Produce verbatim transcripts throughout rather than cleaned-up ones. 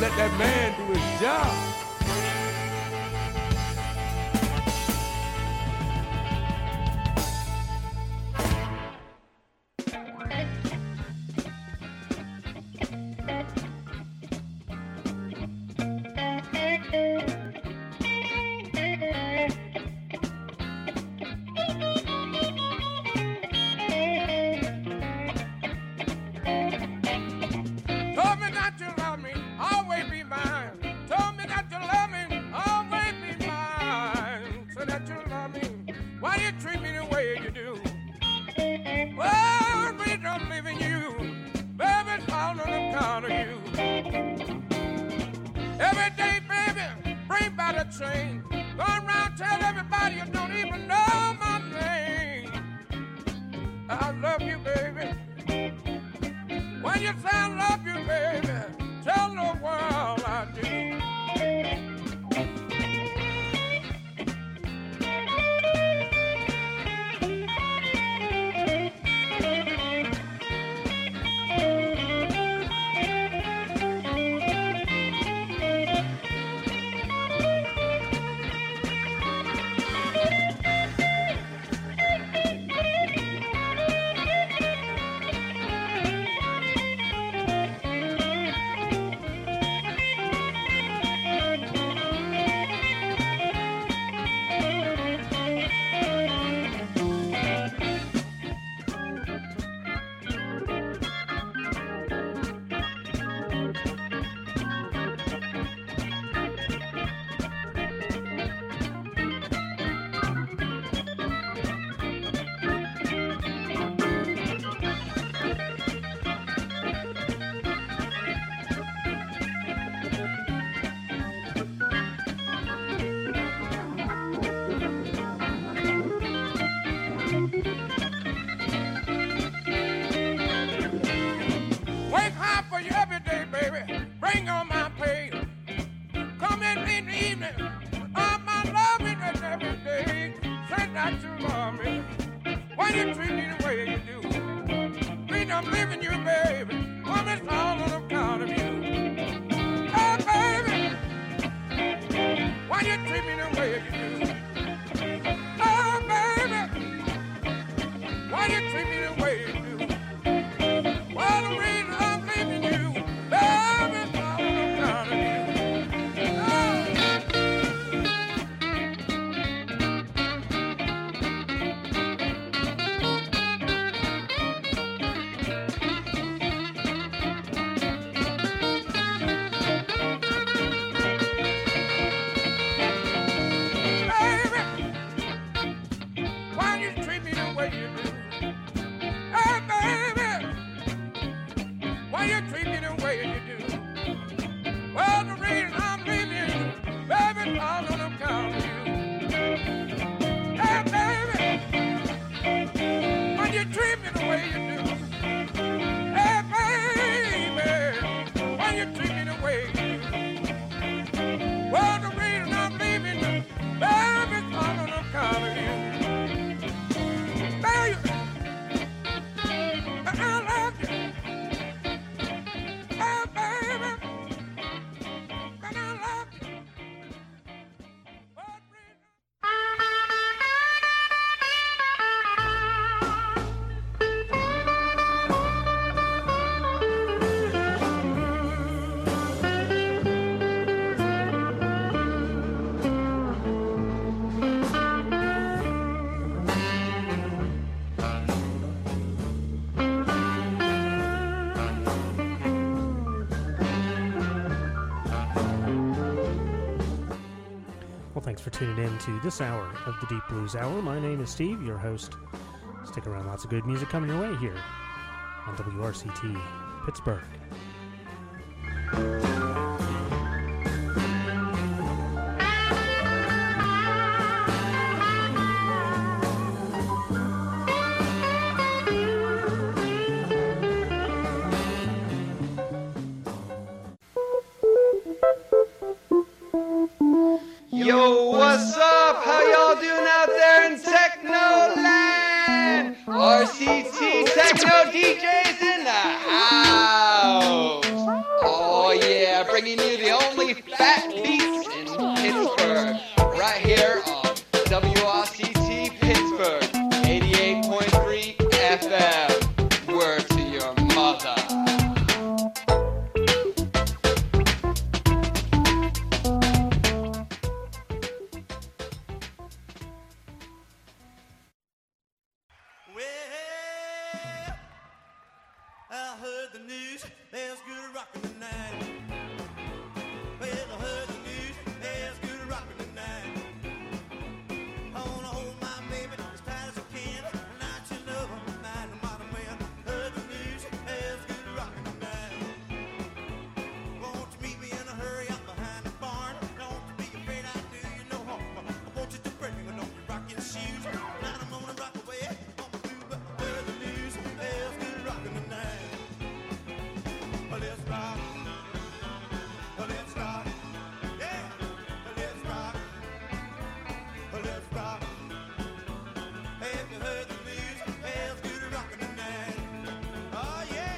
let that man do his job. Thanks for tuning in to this hour of the Deep Blues Hour. My name is Steve, your host. Stick around, lots of good music coming your way here on W R C T Pittsburgh. Yo, what's up? How y'all doing out there in Technoland? R C T Techno D Js in the house. Oh yeah, bringing you the Well, I heard the news, there's good rockin' tonight. Well, I heard the news, there's good rockin' tonight. I wanna hold my baby as tight as I can, and I should love her tonight, no matter when. Heard the news, there's good rockin' tonight. Won't you meet me in a hurry up behind the barn? Don't you be afraid I do you no harm. I want you to bring me, don't you rock your shoes. Tonight I'm gonna rock away on my blue, but heard the news, there's good rockin' tonight. Well, let's rock. Well, let's rock. Yeah. Well, let's rock. Well, let's rock. Have you heard the news? There's good rockin' tonight. Oh, yeah.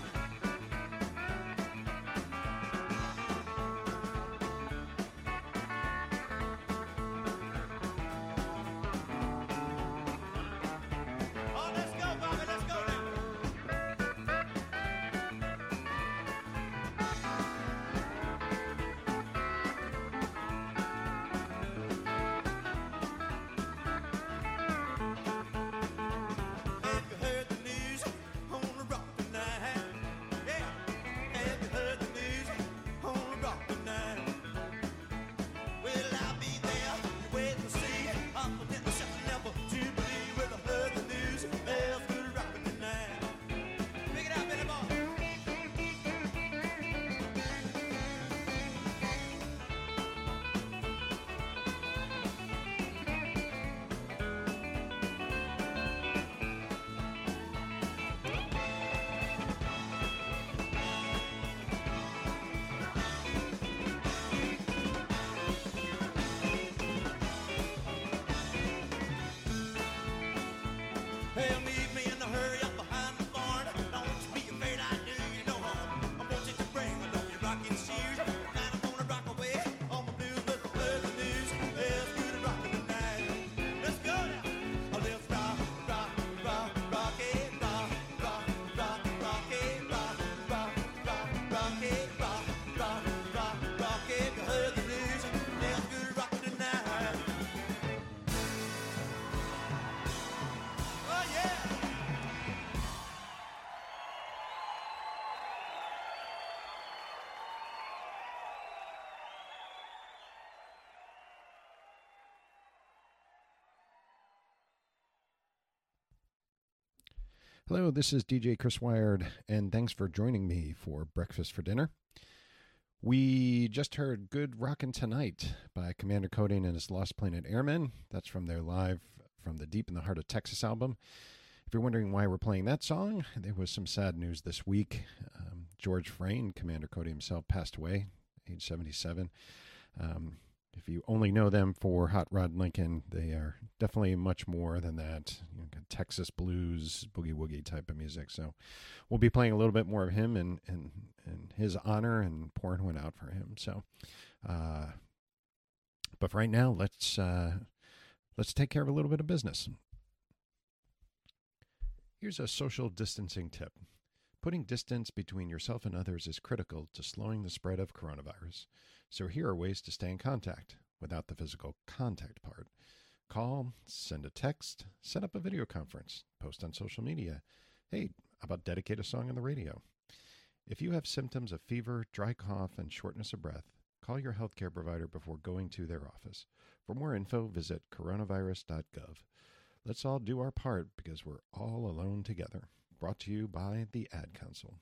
Oh, let's go, Bobby. Let's go now. Have you heard the news on the rock tonight? Yeah. Have you heard the news on the rock tonight? Well, I'll be there. You wait and see. Up until the shop never to believe. Well, I heard the news. There's good rockin' tonight. Pick it up, Billy Boy. Hey, meet me in a hurry up behind the barn. Don't you be afraid I do you no harm. I want you to bring a don't you rockin' shoes. Tonight I'm gonna rock away on my blues, but I heard the news. There's good rockin' tonight. Let's go now. Oh, let's rock, rock, rock, rock it, rock, rock, rock, rock it, rock, rock, rock, rock it, rock, rock, rock, rock it. You heard the news. There's good rockin' tonight. Oh yeah. Hello, this is D J Chris Wired, and thanks for joining me for Breakfast for Dinner. We just heard Good Rockin' Tonight by Commander Cody and his Lost Planet Airmen. That's from their Live from the Deep in the Heart of Texas album. If you're wondering why we're playing that song, there was some sad news this week. Um, George Frayne, Commander Cody himself, passed away, age seventy-seven. Um, if you only know them for Hot Rod Lincoln, they are definitely much more than that. You know, Texas blues, boogie woogie type of music. So we'll be playing a little bit more of him in, in, in his honor and pouring one out for him. So, uh, but for right now, let's uh, let's take care of a little bit of business. Here's a social distancing tip. Putting distance between yourself and others is critical to slowing the spread of coronavirus. So here are ways to stay in contact without the physical contact part. Call, send a text, set up a video conference, post on social media. Hey, how about dedicate a song on the radio? If you have symptoms of fever, dry cough, and shortness of breath, call your healthcare provider before going to their office. For more info, visit coronavirus dot gov. Let's all do our part because we're all alone together. Brought to you by the Ad Council.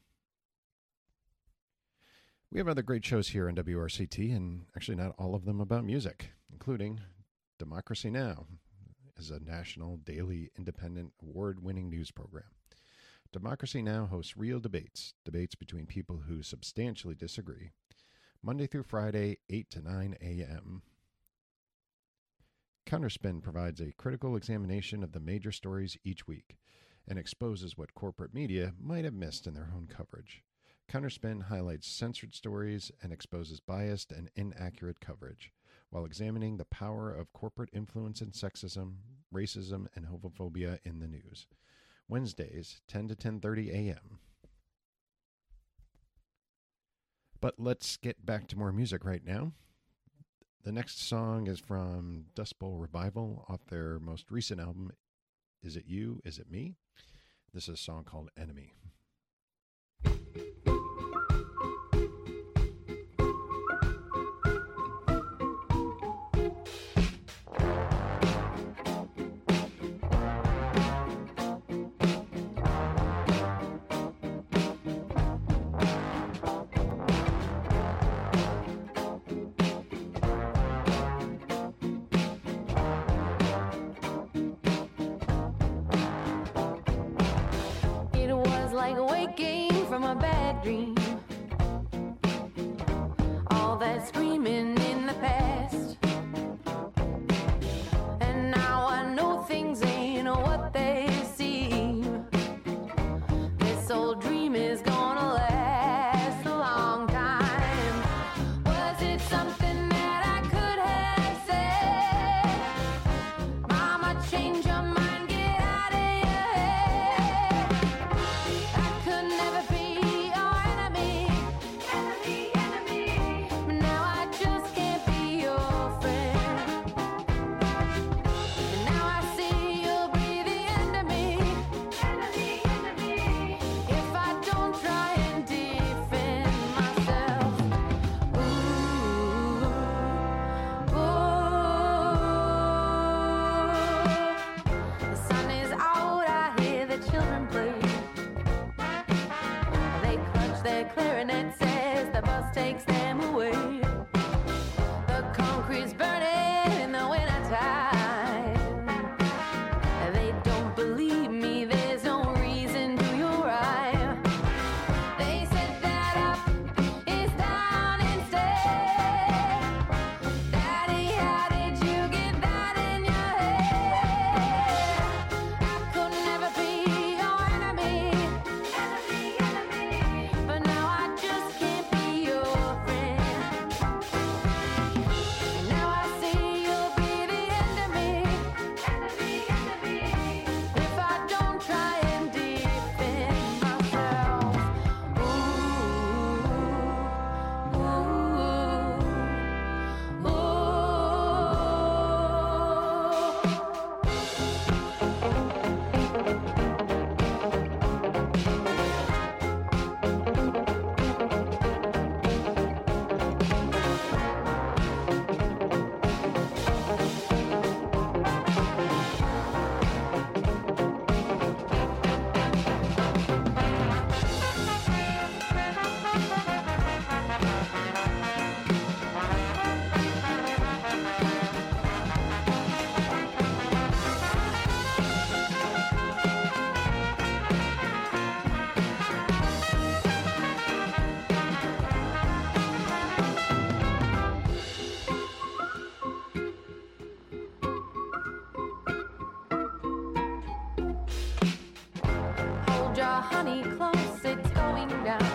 We have other great shows here on W R C T, and actually not all of them about music, including Democracy Now! Is a national, daily, independent, award-winning news program. Democracy Now! Hosts real debates, debates between people who substantially disagree, Monday through Friday, eight to nine a.m. Counterspin provides a critical examination of the major stories each week and exposes what corporate media might have missed in their own coverage. Counterspin highlights censored stories and exposes biased and inaccurate coverage, while examining the power of corporate influence and sexism, racism, and homophobia in the news. Wednesdays, ten to ten thirty a.m. But let's get back to more music right now. The next song is from Dust Bowl Revival off their most recent album, Is It You, Is It Me? This is a song called Enemy. Like waking from a bad dream. All that screaming in the past. And now I know things ain't what they seem. This old dream is gonna last a long time. Was it something that I could have said? Mama, change your mind, get out of your head. Could never be your enemy, enemy, enemy. But now I just can't be your friend. And now I see you'll be the end of me, enemy, enemy. If I don't try and defend myself. Ooh, ooh. The sun is out, I hear the children play. Their clarinet says the bus takes them away. The concrete's burning in the wintertime. They don't believe me, there's no reason to your rhyme. They said that up is down instead. Daddy, how did you get that in your head? I could never be your enemy, enemy, enemy. But now I just can't be your friend. And now I see you'll be the end of me, enemy, enemy. If I don't try and defend myself. Ooh, ooh, hold your honey close, it's going down.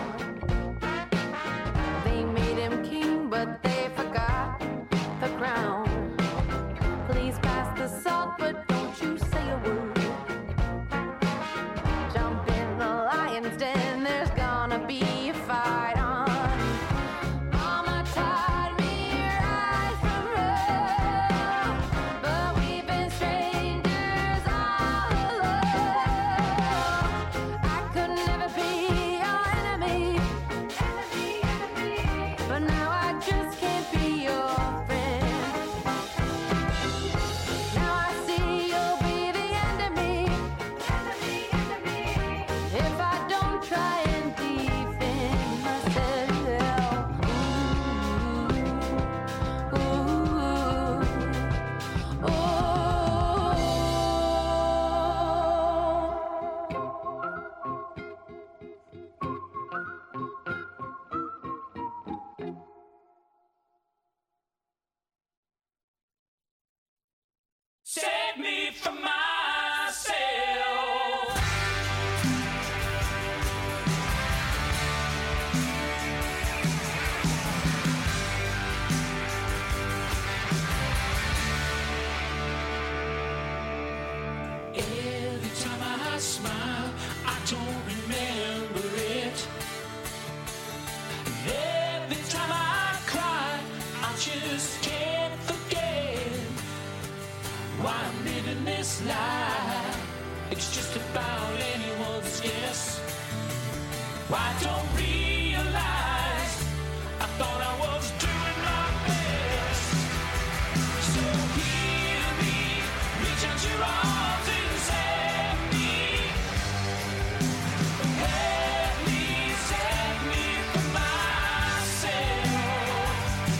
They made him king, but they forgot the crown. Please pass the salt, but don't you say a word. Jump in the lion's den, there's gonna be a fight on. Mama taught me right from wrong, but we've been strangers all along. I could never be your enemy, enemy, enemy. But now I just can't be your friend. Now I see you'll be the end of me, enemy, enemy. If I don't try and defend myself. Ooh, ooh, ooh. Save me from myself. Every time I smile, I don't remember it. And every time I cry, I just can't forget why I'm living this life. It's just about anyone yes, yes. Why don't realize I thought I was doing my best. So hear me, reach out your arms and set me. Help me, set me for myself.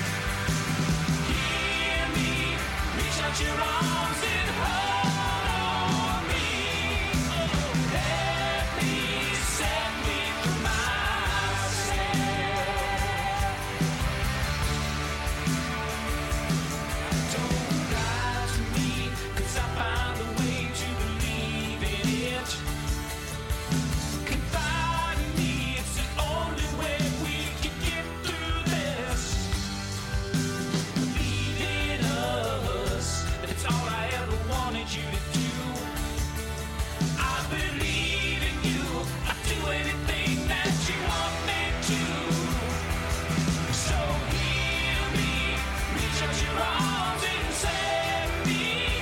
Hear me, reach out your arms and hold on me. Oh, help me, set me for myself. Don't lie to me, 'cause I found a way to believe in it. Confide in me, it's the only way we can get through this. Believe in us, that's all I ever wanted you to do. I believe in you, I'd do anything that you want me to. So hear me, reach out your arms and set me.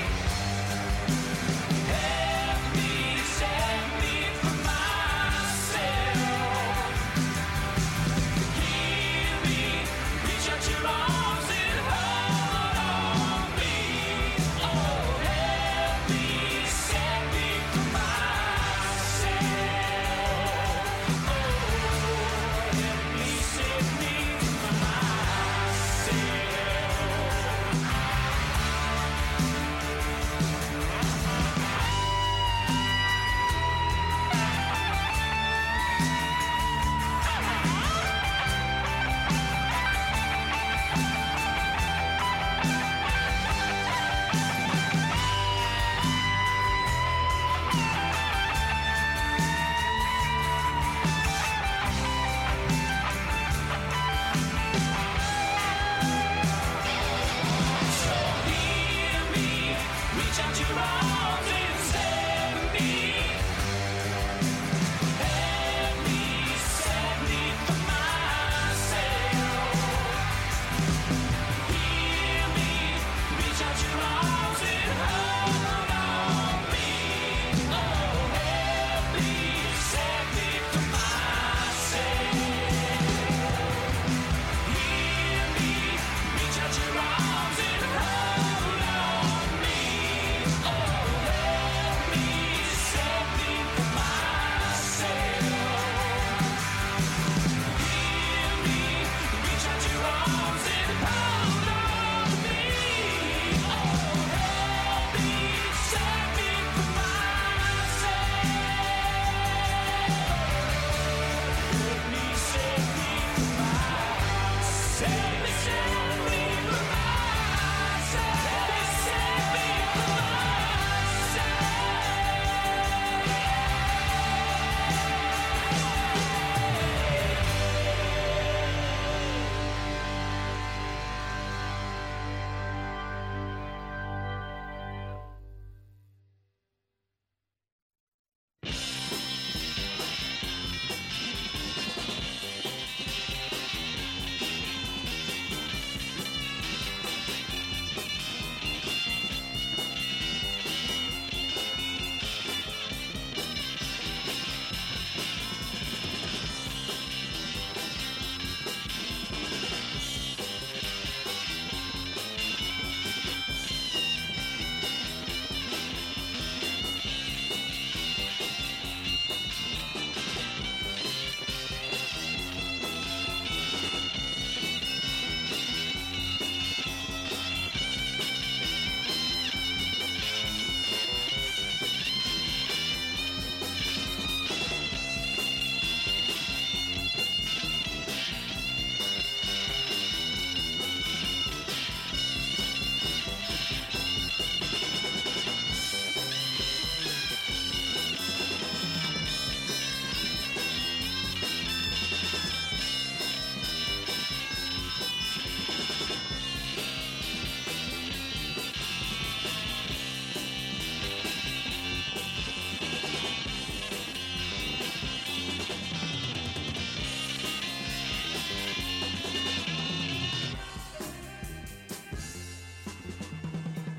Help me, set me for myself. Hear me, reach out your arms and hold on me. Oh, help me, set me for myself. Oh, help me, set me for Hear me, reach out your arms and set me. Help me, set me for myself. Hear me, reach out your arms and hold on me. Oh, help me, set me for myself. Hear me, reach out your arms and hold on me. Oh, help me, set me for myself. Hear me, reach out your arms and hold on me. Oh, help me, set me for myself. Help me, set me for myself. Set me, set me for myself. Set me for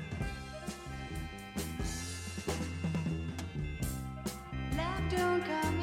Love don't come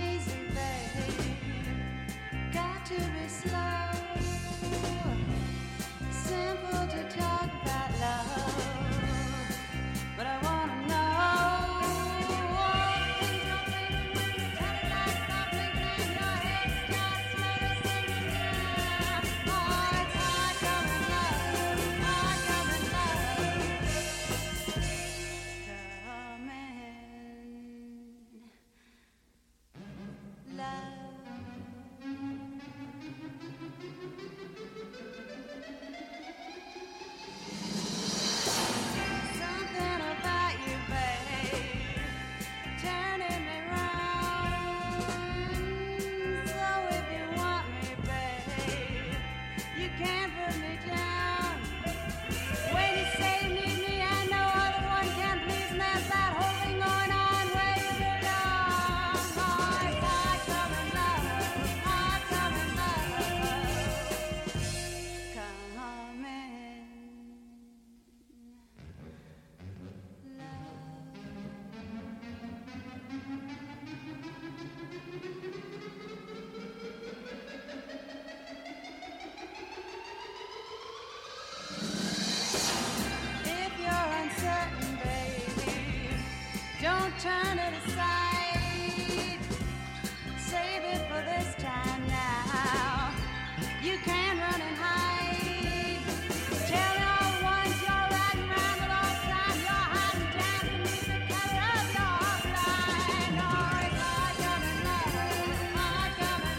turn it aside. Save it for this time now. You can run and hide. Tell your ones you're riding round at all times. You're hiding down beneath the cover of your blind. Oh, it's hard coming love, hard coming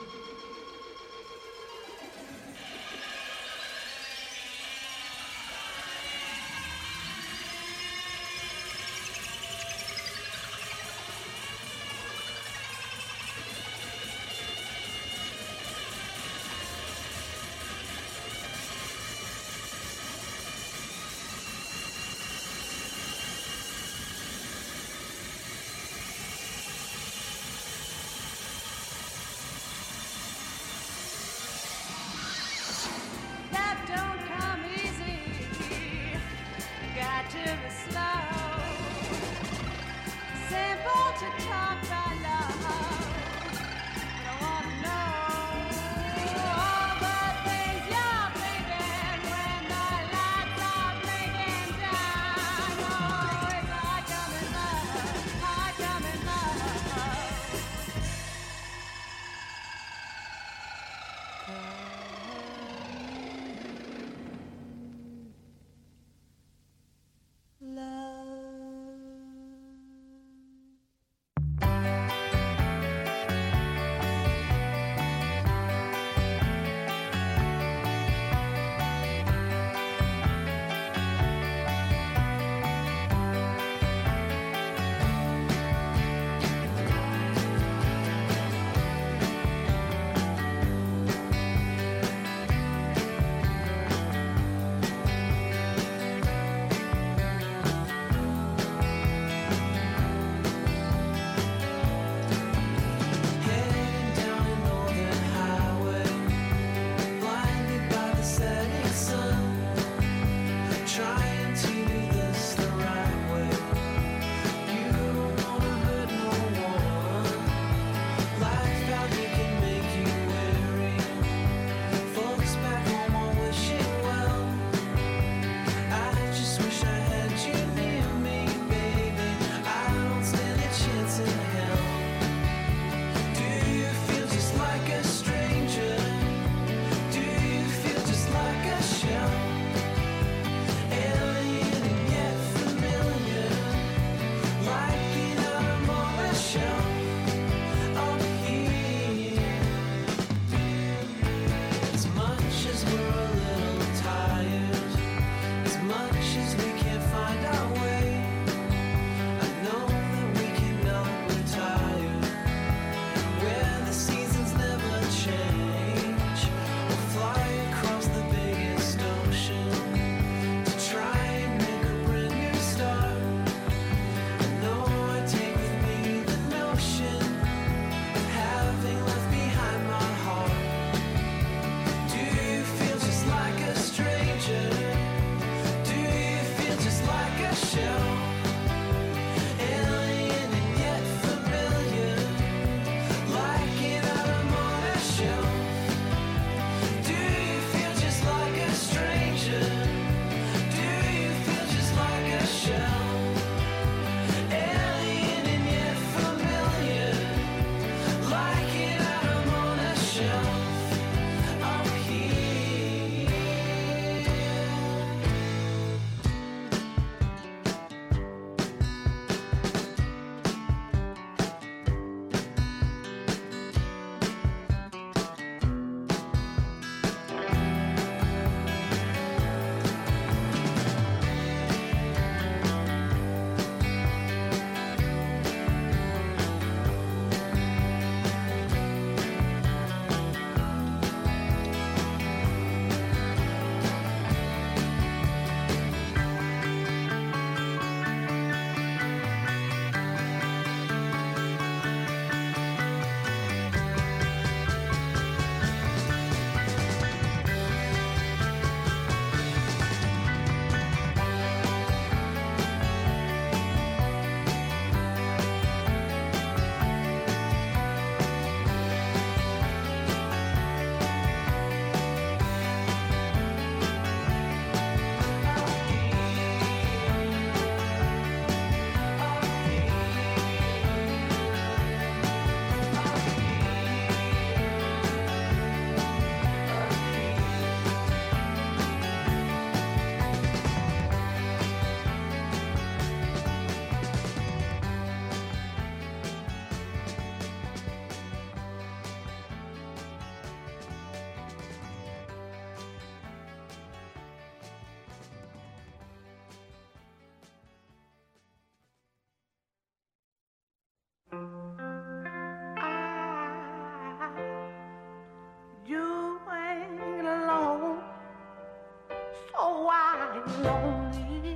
love. lonely.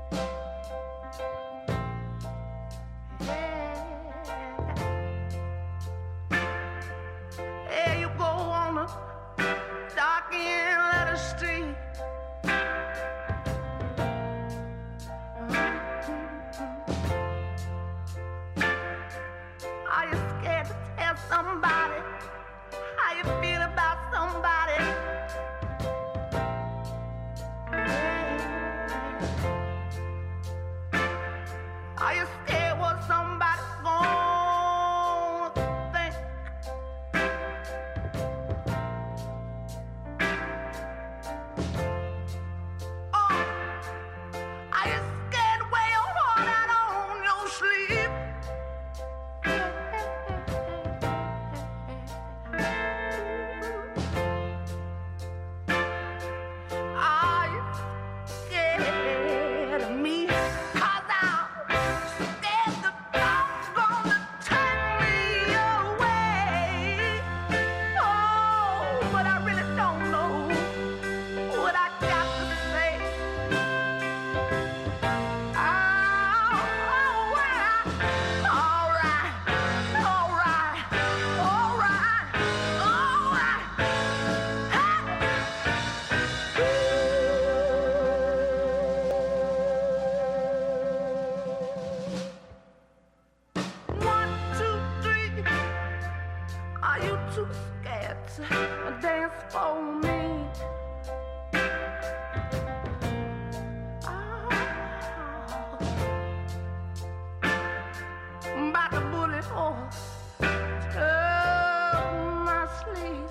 Yeah. Yeah, you go on a dark end letter street. Are you scared to tell somebody how you feel about somebody? Are you scared what somebody's gonna think? Oh, are you scared to wear your heart out on your sleeve? Are you scared of me? 'Cause I'm scared the thoughts gonna turn me away. Oh, but I really don't know what I got to say. Oh, alright, alright, alright, alright, alright. One, two, three. Are you too scared to dance for me? Oh, by the bullet hole of my sleeve.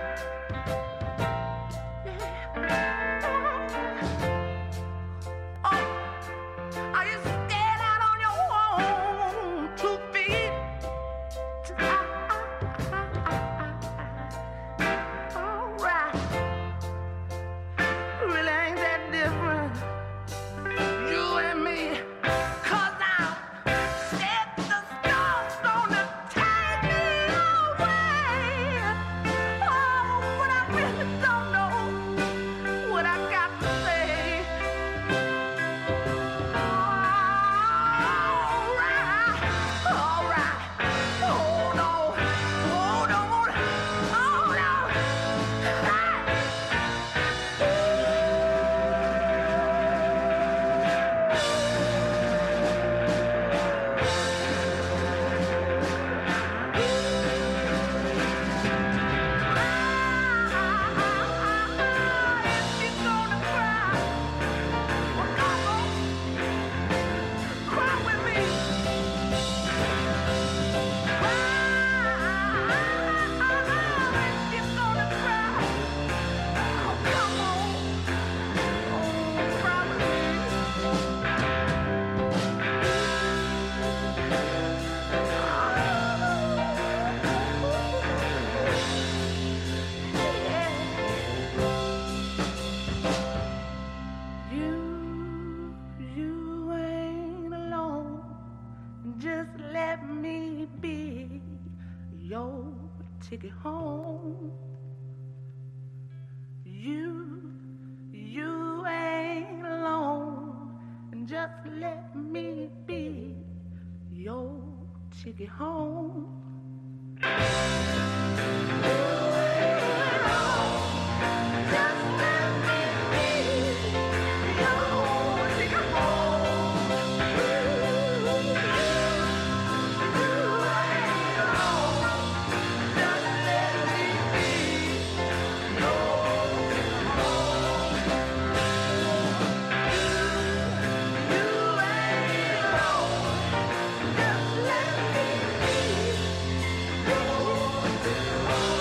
Yeah. Oh, are you scared out on your own two feet? Alright. Really ain't that different, you and me. 'Cause I'm scared the stars gonna take me away. Oh, but I really don't know what I got to say. Alright, alright. Hold on, hold on, hold on. If you're gonna cry, well, come on, cry with me. If you're gonna cry, oh, come on, oh, cry with me. You, you ain't alone. Just let me be your ticket home. You, you ain't alone. Just let me be your ticket home. Just let me be your ticket home. You ain't alone. Just let me be your ticket home. You ain't alone. Just let me be your ticket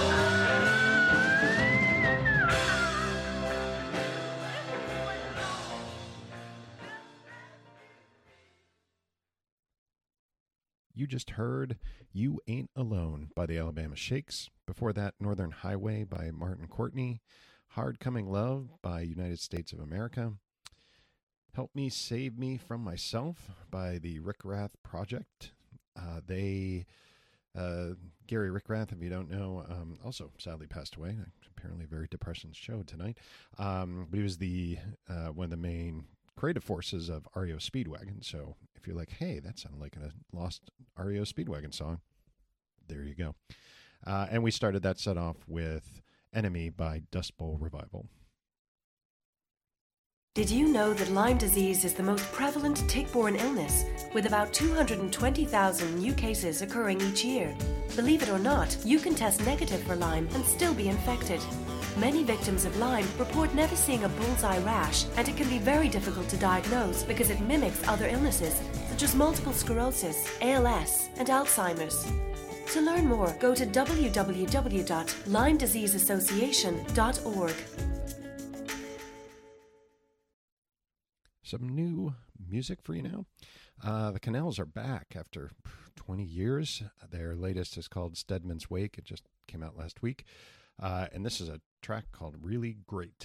You just heard You Ain't Alone by the Alabama Shakes. Before that, Northern Highway by Martin Courtney. Hard Coming Love by United States of America. Help Me Save Me From Myself by the Rick Rath Project. Uh, they Uh, Gary Rickrath, if you don't know, um, also sadly passed away. Apparently a very depressing show tonight. Um, but he was the uh, one of the main creative forces of R E O Speedwagon. So if you're like, hey, that sounded like a lost R E O Speedwagon song, there you go. Uh, and we started that set off with Enemy by Dust Bowl Revival. Did you know that Lyme disease is the most prevalent tick-borne illness, with about two hundred twenty thousand new cases occurring each year? Believe it or not, you can test negative for Lyme and still be infected. Many victims of Lyme report never seeing a bullseye rash, and it can be very difficult to diagnose because it mimics other illnesses, such as multiple sclerosis, A L S, and Alzheimer's. To learn more, go to w w w dot lyme disease association dot org. Some new music for you now. Uh, the Canals are back after twenty years. Their latest is called Stedman's Wake. It just came out last week. Uh, and this is a track called Really Great.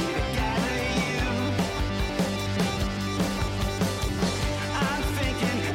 I'm thinking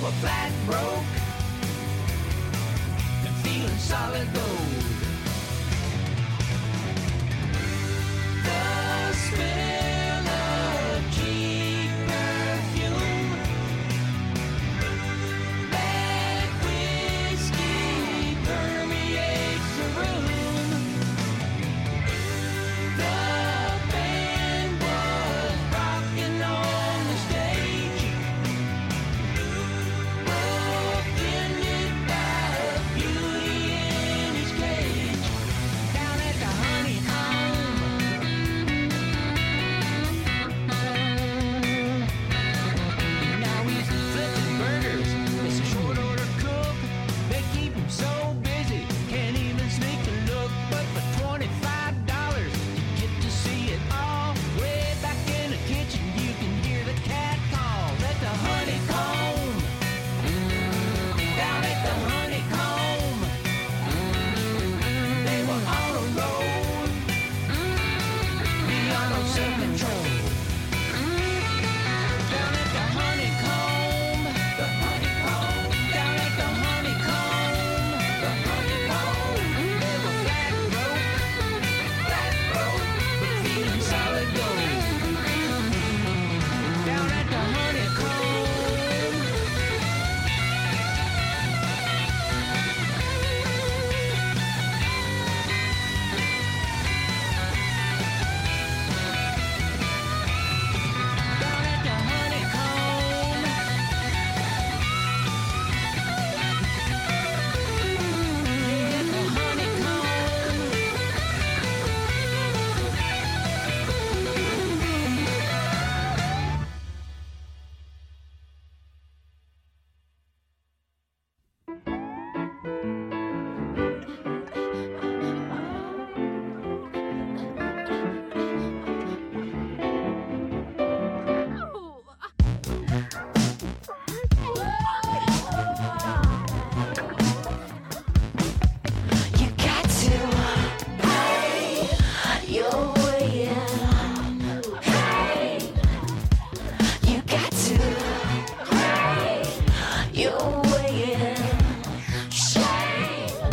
were flat broke and feeling solid gold. The smell of cheap perfume, bad whiskey permeates the room. The band was rocking on the stage, bookended by a beauty in his cage. Down at the Honeycomb, now he's flipping burgers. It's a short order cook. They keep him so busy, can't even sneak a look. But for twenty-five dollars, you get to see it all. Way back in the kitchen, you can hear the cat call at the Honeycomb. Down at the Honeycomb, they were on a roll beyond all self-control. Down at the Honeycomb, the Honeycomb, down at the Honeycomb, the Honeycomb, they were flat broke, flat broke, but feeling solid gold. Down at the Honeycomb. Down at the Honeycomb. Yeah, at the Honeycomb. You got to pay your way in. Hey, you got to pay your way in. Shame.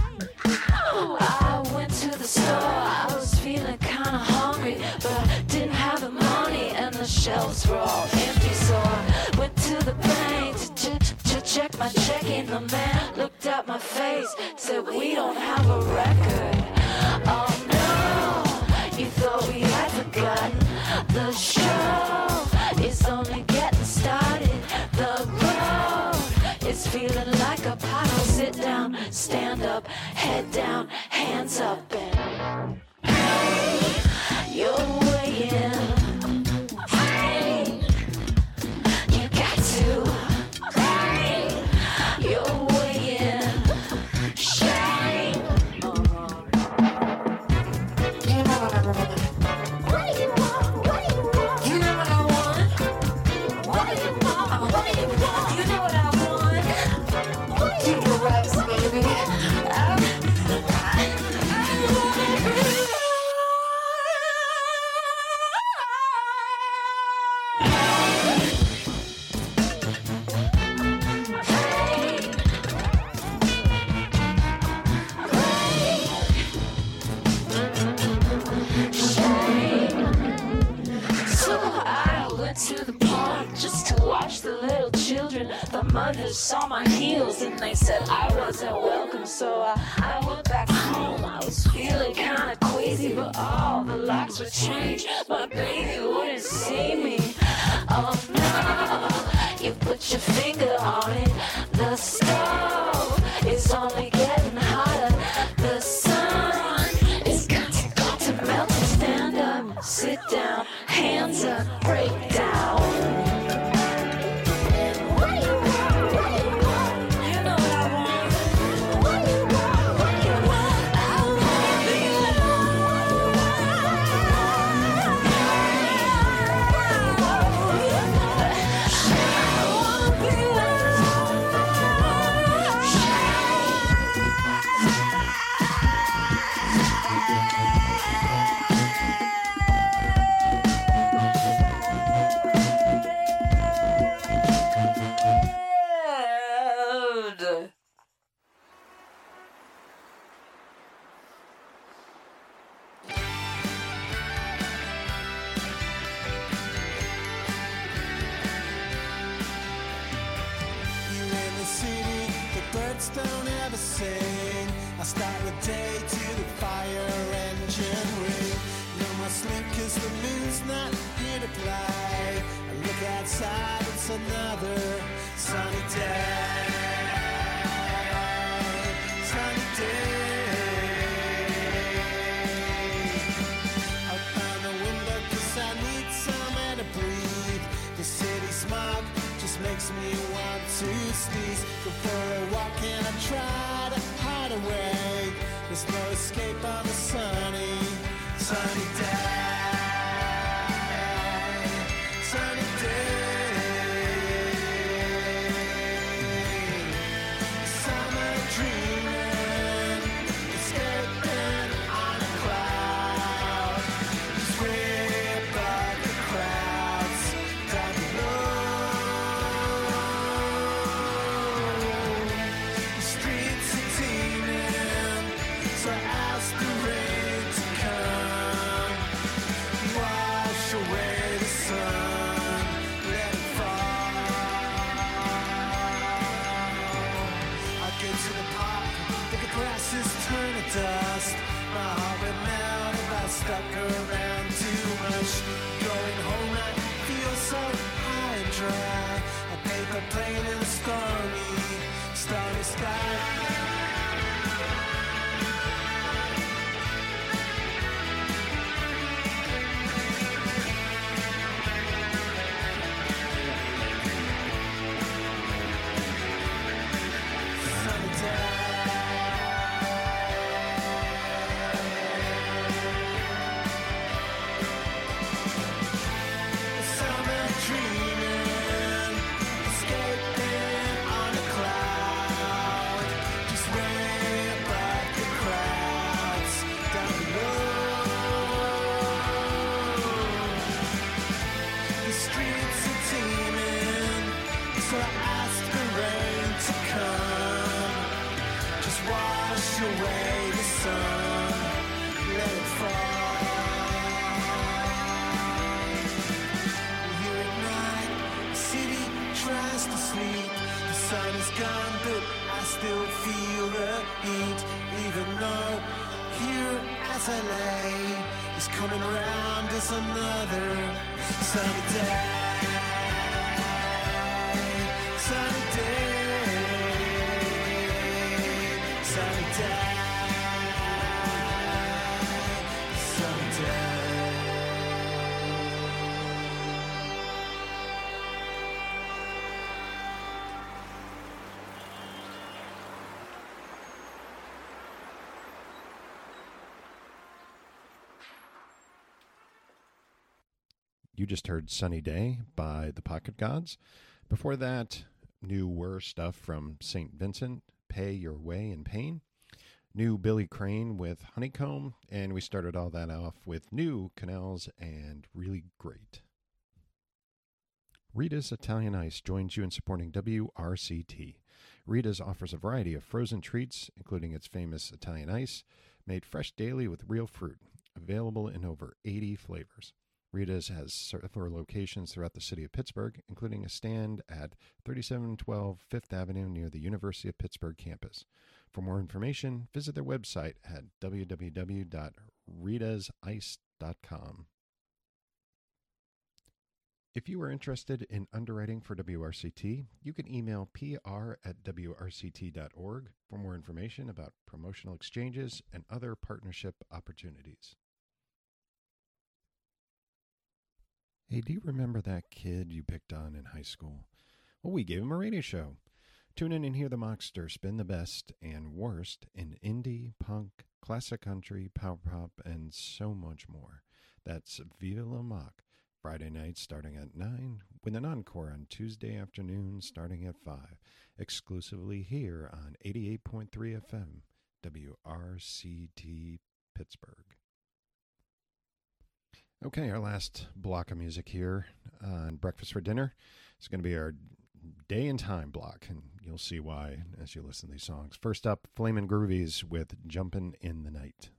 I went to the store. I was feeling kind of hungry, but I didn't have the money, and the shelves were all empty. So I went to the bank to, ch- to check my checking. The man looked at my face, said, "We don't have a record." Oh no, you thought we had forgotten. The show is only getting started. The road is feeling like a puddle. Sit down, stand up, head down, hands up, and pay your way in. Hey, you got to pay your way in. Shame. You know what I want. What do you want? What do you want? You know what I want. What do you want? What do you want? You know what I want. What do you want, baby? I, I, I want it. So I went to the park just to watch the little children. The mothers saw my heels and they said I wasn't welcome. So I, I went back home. I was feeling kind of queasy, but all the locks were changed. My baby wouldn't see me. Oh no, you put your finger on it. The stove is only getting hotter. The sun is got to, got to melt. Stand up, sit down, hands up, break down. What do you want? What do you want? You know what I want. What do you want? What do you want? I want birds don't ever sing. I start the day to the fire engine ring. No more sleep 'cause the moon's not here to play. I look outside, it's another sunny day. Sunny day. Open the window 'cause I need some air to breathe. The city smog just makes me want to sneeze. Go for a walk and I try to hide away. There's no escape on the sunny, sunny day. Sunny day. Summer dreaming, escaping on a cloud. Just way above the crowds down below. The streets are teeming, so ask the rain to come. Wash away the sun, let it fall. I get to the park, but the grass is turning to dust. My heart went melt if I stuck around too much. Going home I feel so high and dry. A paper plane in a stormy, stormy sky. Sunny day. Summer dreaming, escaping on a cloud. Just way above the crowds down below. The streets are teeming, so I ask the rain to come. Just wash away the sun, let it fall. Here at night, the city tries to sleep. The sun is gone, but I still feel the heat. Even though here as I lay is coming round as another sunny day. Sunny day. Sunny day. Sunny day. You just heard Sunny Day by the Pocket Gods. Before that, new Were stuff from Saint Vincent, Pay Your Way in Pain. New Billy Crane with Honeycomb. And we started all that off with new Canals and Really Great. Rita's Italian Ice joins you in supporting W R C T. Rita's offers a variety of frozen treats, including its famous Italian Ice, made fresh daily with real fruit, available in over eighty flavors. Rita's has several locations throughout the city of Pittsburgh, including a stand at thirty-seven twelve Fifth Avenue near the University of Pittsburgh campus. For more information, visit their website at w w w dot ritas ice dot com. If you are interested in underwriting for W R C T, you can email p r at w r c t dot org for more information about promotional exchanges and other partnership opportunities. Hey, do you remember that kid you picked on in high school? Well, we gave him a radio show. Tune in and hear the Mockster spin the best and worst in indie, punk, classic country, power pop, and so much more. That's Viva La Mock, Friday night starting at nine, with an encore on Tuesday afternoon starting at five, exclusively here on eighty-eight point three F M, W R C T Pittsburgh. Okay, our last block of music here on Breakfast for Dinner is going to be our day and time block, and you'll see why as you listen to these songs. First up, Flamin' Groovies with Jumpin' in the Night.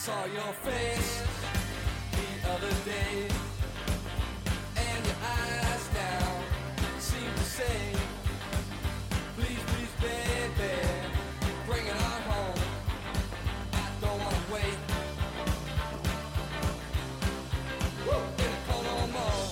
saw your face the other day, and your eyes now seem to say, please, please, baby, bring it on home. I don't wanna wait. Woo! In the cold no more.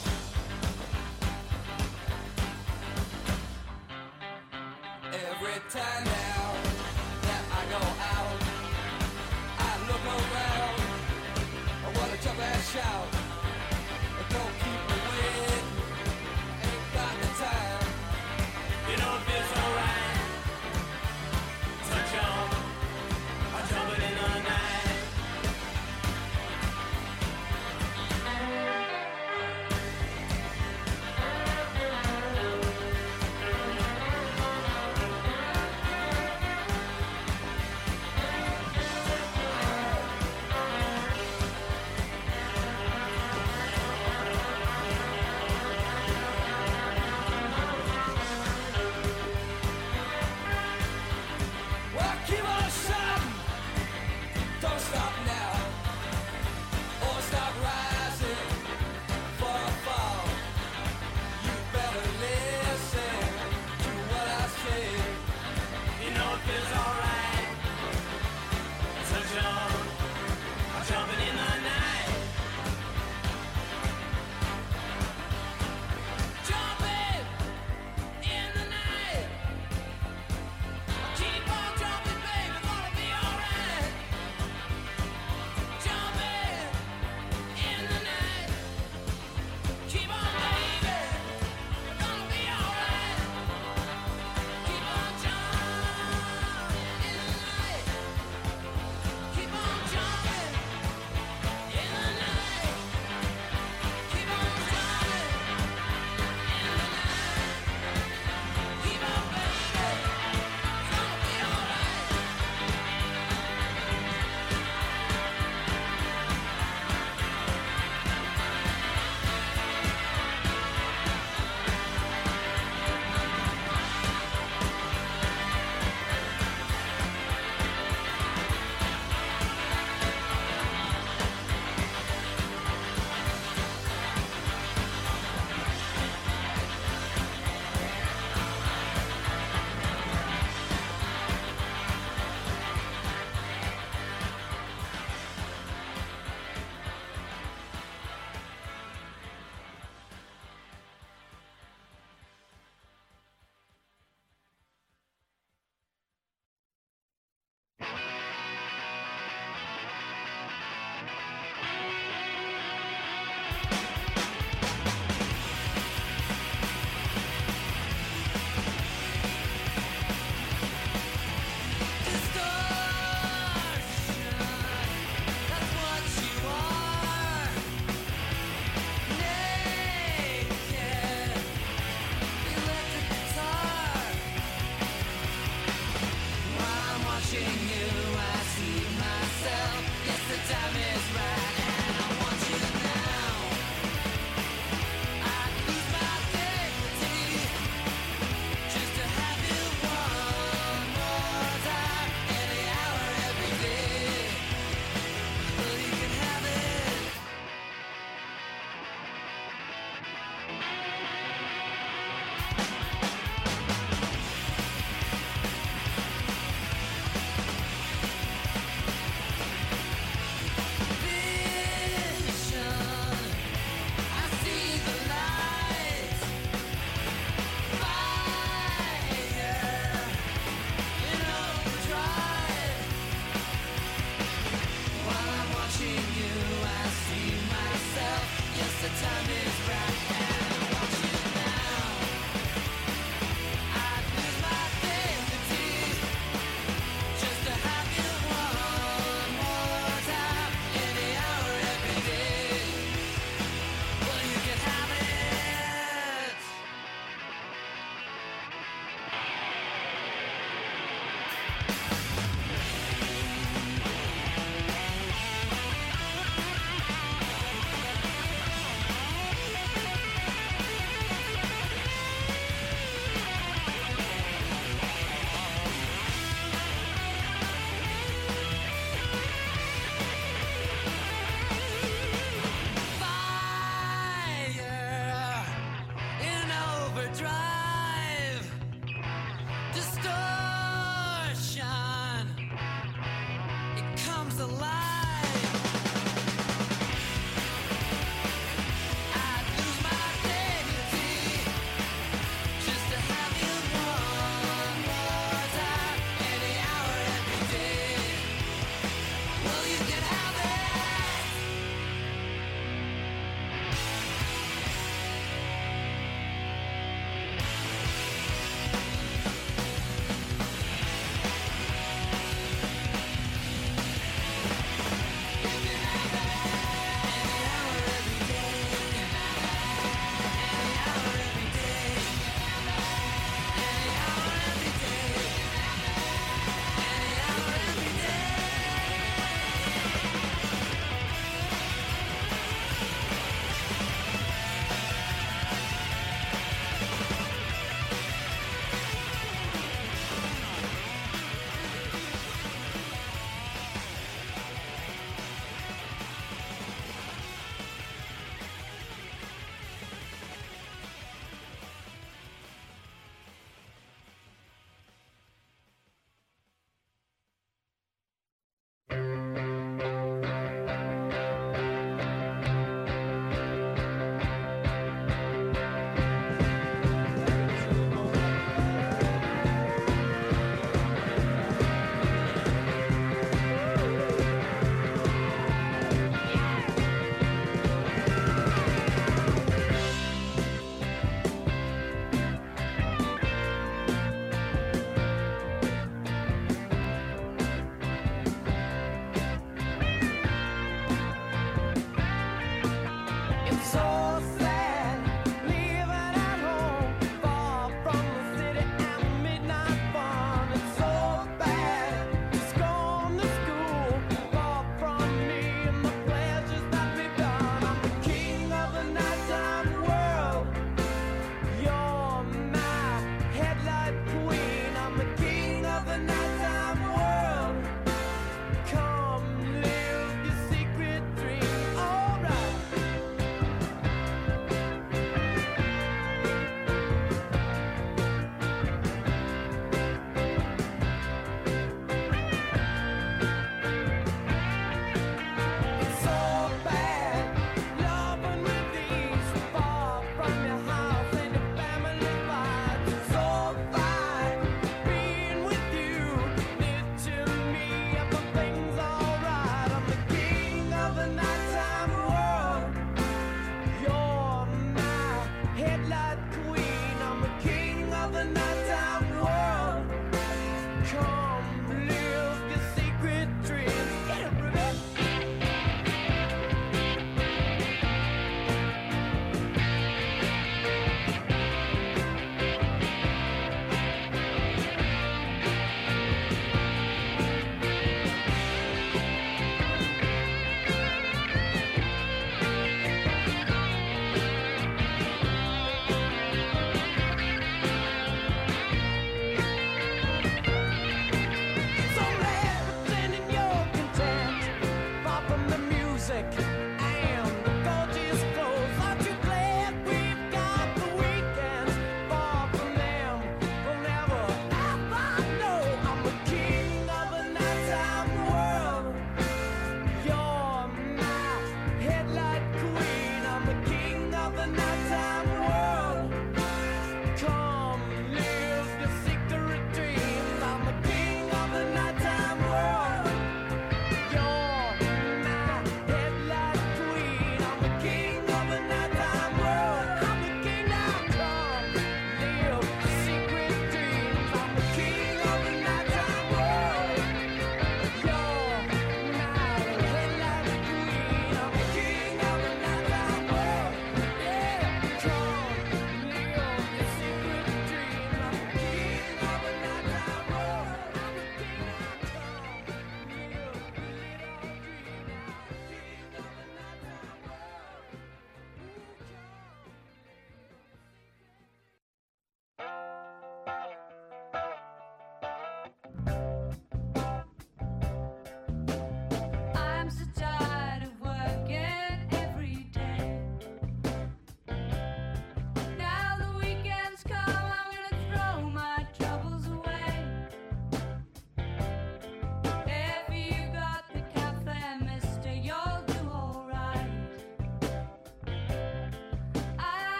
Every time now that I go out, I look around. I wanna jump and shout. Don't keep me waiting. Ain't got the time. You know it feels alright. Touch on. I'm jumping in the night.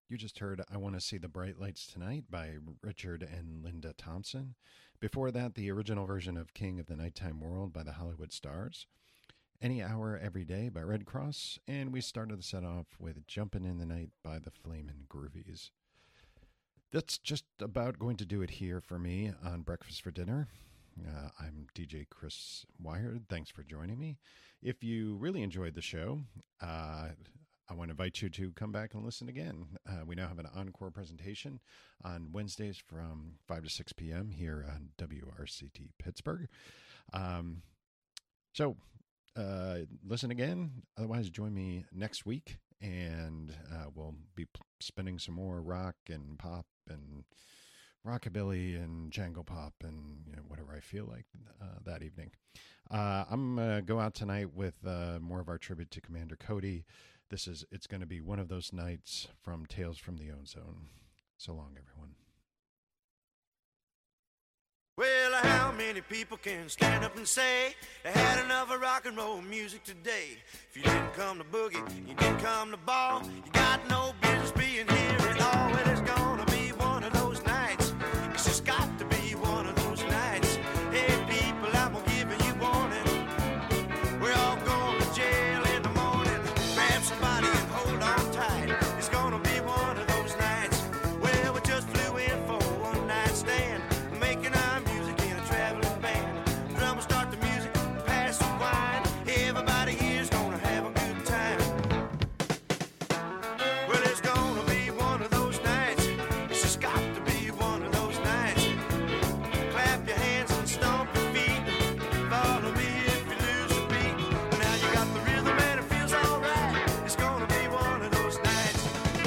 You just heard I Want to See the Bright Lights Tonight by Richard and Linda Thompson. Before that, the original version of King of the Nighttime World by the Hollywood Stars. Any Hour Every Day by Red Cross. And we started the set off with Jumpin' in the Night by the Flamin' Groovies. That's just about going to do it here for me on Breakfast for Dinner. Uh, I'm D J Chris Wired. Thanks for joining me. If you really enjoyed the show, uh, I want to invite you to come back and listen again. Uh, we now have an encore presentation on Wednesdays from five to six p.m. here on W R C T Pittsburgh. Um, so uh, listen again. Otherwise, join me next week, and uh, we'll be p- spinning some more rock and pop and rockabilly and jangle pop and you know, whatever I feel like uh, that evening. Uh, I'm going to go out tonight with uh, more of our tribute to Commander Cody. This is, it's going to be One of Those Nights from Tales from the Ozone. So long, everyone. Well, how many people can stand up and say they had enough of rock and roll music today? If you didn't come to boogie, you didn't come to ball, you got no business being here at all. Well, it's gonna be one of those nights. It's just got to be one of those nights. Hey, people, I'm gonna give you warning. We're all going to jail in the morning. Grab somebody and hold on tight. It's gonna be one of those nights. Well, we just flew in for a one night stand, making our music in a traveling band. Drummers start the music, pass the wine. Everybody here's gonna have a good time. Well, it's gonna be one of those nights. It's just got to be one of those nights. Clap your hands and stomp your feet. Follow me if you lose a beat. Now you got the rhythm and it feels alright. It's gonna be one of those nights.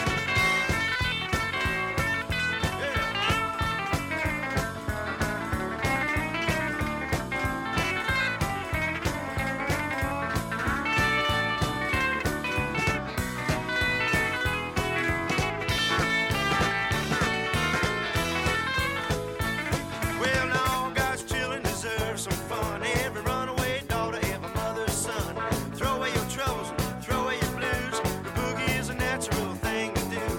Well, now all God's children deserve some fun. Every runaway daughter, every mother's son. Throw away your troubles, throw away your blues. The boogie is a natural thing to do.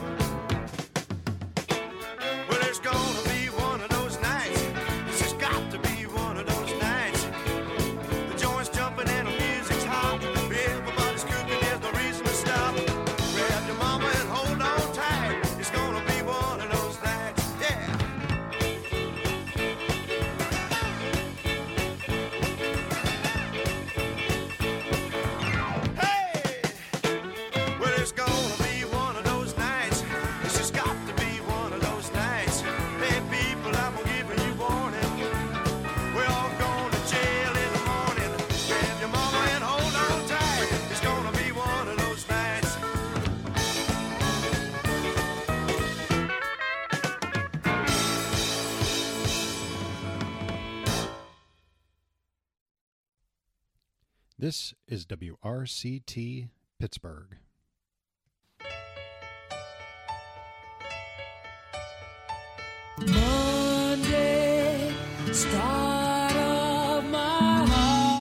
Well, it's gonna be one of those nights. It's just got to be one of those nights. The joint's jumping and the music's hot. Everybody's cooking, there's no reason to stop. Grab your mama and hold on tight. It's gonna be one of those nights. Yeah. Hey! Well, it's gonna be one of those nights. It's just got to be one of those nights. Hey, people, I'm gonna give you warning. We're all going to jail in the morning. Grab your mama and hold on tight. It's gonna be one of those nights. This is W R C T Pittsburgh. Monday, start of my heart.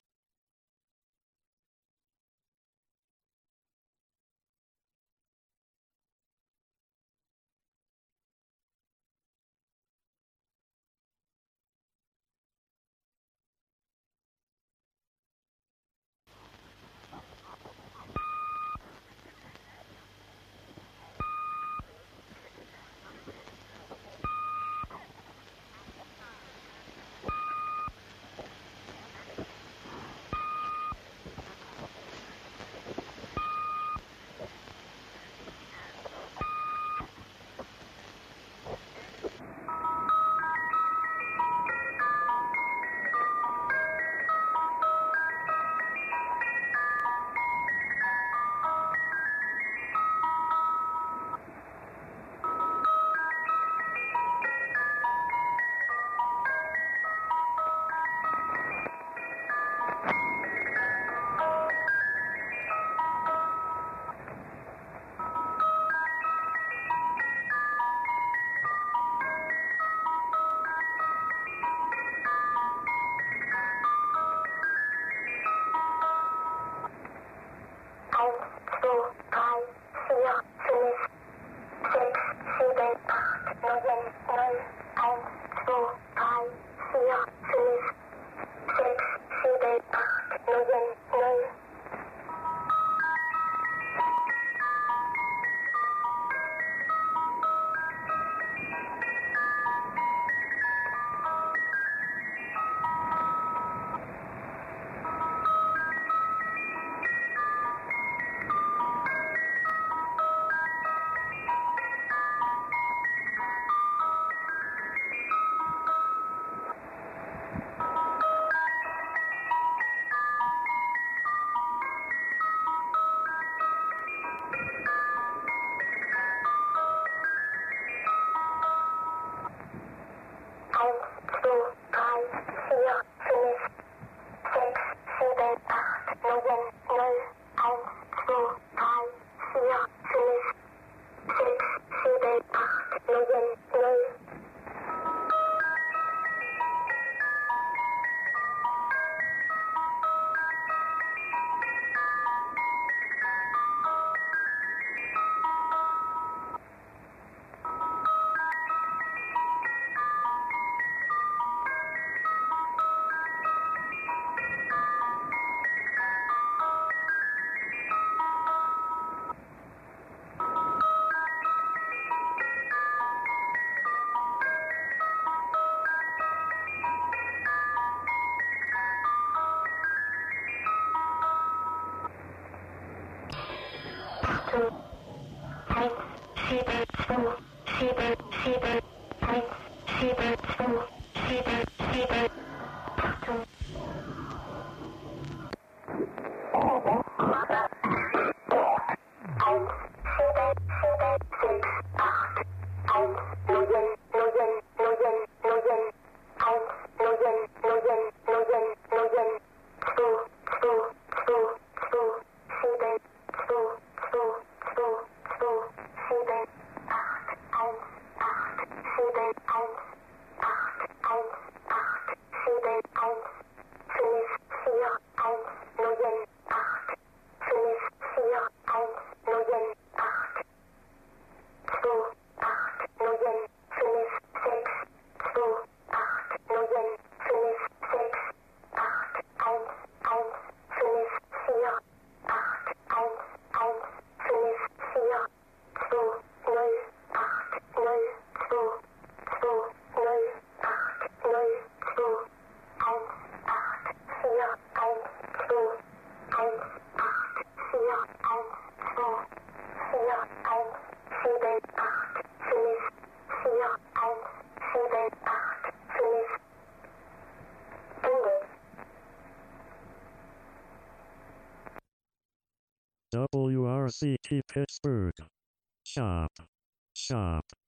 W R C T Pittsburgh. Shop. Shop.